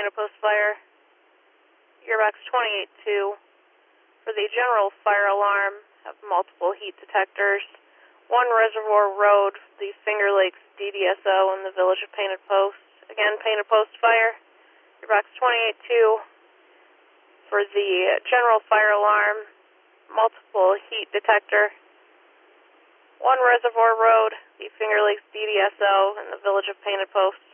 Painted Post Fire, Gearbox 28-2. For the general fire alarm, have multiple heat detectors. 1 Reservoir Road, the Finger Lakes DDSO in the Village of Painted Post. Again, Painted Post Fire, Gearbox 28-2. For the general fire alarm, multiple heat detector. 1 Reservoir Road, the Finger Lakes DDSO in the Village of Painted Post.